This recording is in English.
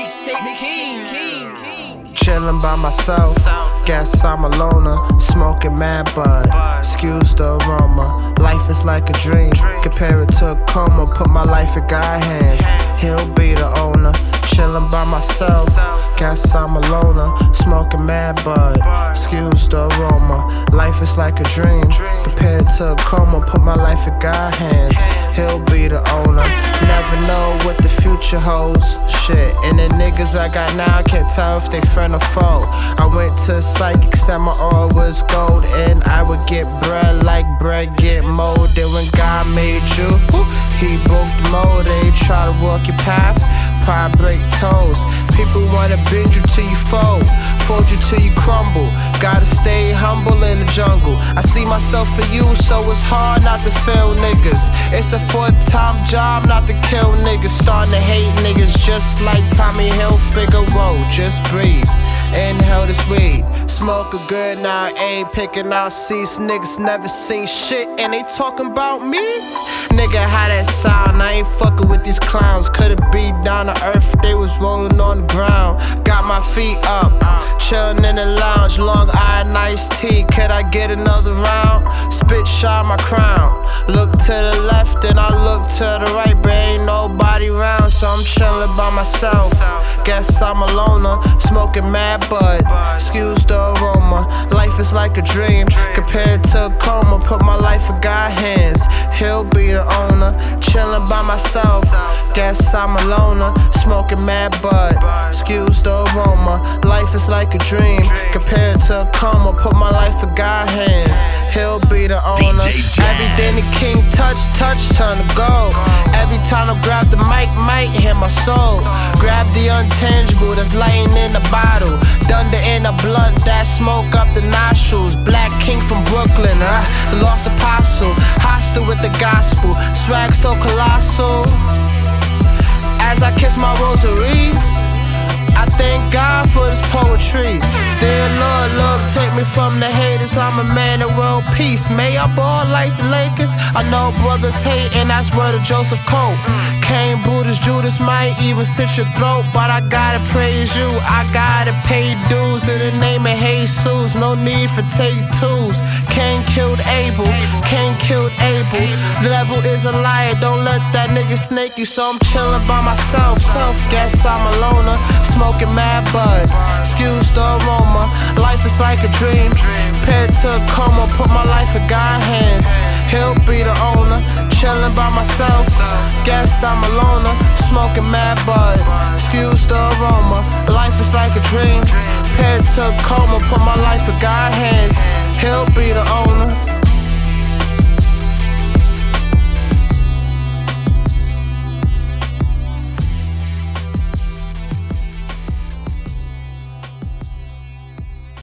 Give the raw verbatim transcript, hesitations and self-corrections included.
Mixtape King, King, King. Chillin' by myself, guess I'm a loner. Smoking mad bud, excuse the aroma. Life is like a dream, compare it to a coma. Put my life in God's hands, he'll be the owner. Chillin' by myself, guess I'm a loner. Smoking mad bud, excuse the aroma. Life is like a dream, compared to a coma. Put my life in God's hands, he'll be the owner. Never know what the future holds. Shit, and the niggas I got now, I can't tell if they friend or foe. I went to psychic, said my oil was gold, and I would get bread like bread get molded. When God made you, he broke the mold. They try to walk your path, pride break toes. People wanna bend you till you fold, fold you till you crumble. Gotta stay humble in the jungle. I see myself for you, so it's hard not to fail niggas. It's a full-time job not to kill niggas. Starting to hate niggas just like Tommy Hilfiger. Just breathe, inhale this weed, smoke a good now, ain't picking out seats. Niggas never seen shit and they talking about me. Nigga, how that sound? I ain't fucking with these clowns. Could've be down to earth if they was rolling on the ground. Got my feet up, chillin' in the lounge. Long eye, nice tea. Could I get another round? Spit shine my crown. Look to the left and I look to the right, but ain't nobody round, so I'm chillin' by myself. Guess I'm a loner, smoking mad bud, excuse the aroma. Life is like a dream, compared to a coma. Put my life in God's hands, he'll be the owner. Chillin' by myself, guess I'm a loner, smoking mad bud, excuse the aroma. Life is like a dream, compared to a coma. Put my life in God's hands, he'll be the owner. Everything the king touch, touch, turn to gold. Every time I grab the mic, might hit my soul. Grab the intangible that's lying in the bottle. Thunder in a blunt that smoke up the nostrils. Black king from Brooklyn, huh? The lost apostle, hostile with the gospel. Swag so colossal. As I kiss my rosaries, I thank God for this poetry. Dear Lord, Lord, take me from the haters. I'm a man of world peace. May I ball like the Lakers? I know brothers hate, and that's word of Joseph Colt. Cain, Brutus, Judas might even sit your throat, but I gotta praise you. I gotta pay dues in the name of Jesus. No need for take twos. Cain killed Abel, Cain killed Abel. The devil is a liar, don't let that nigga snake you. So I'm chillin' by myself. Self, guess I'm a loner. Smoking mad bud, excuse the aroma. Life is like a dream, compared to a coma. Put my life in God's hands, he'll be the owner. Chillin' by myself, guess I'm a loner. Smoking mad bud, excuse the aroma. Life is like a dream, compared to a coma. Put my life in God's hands, he'll be the owner.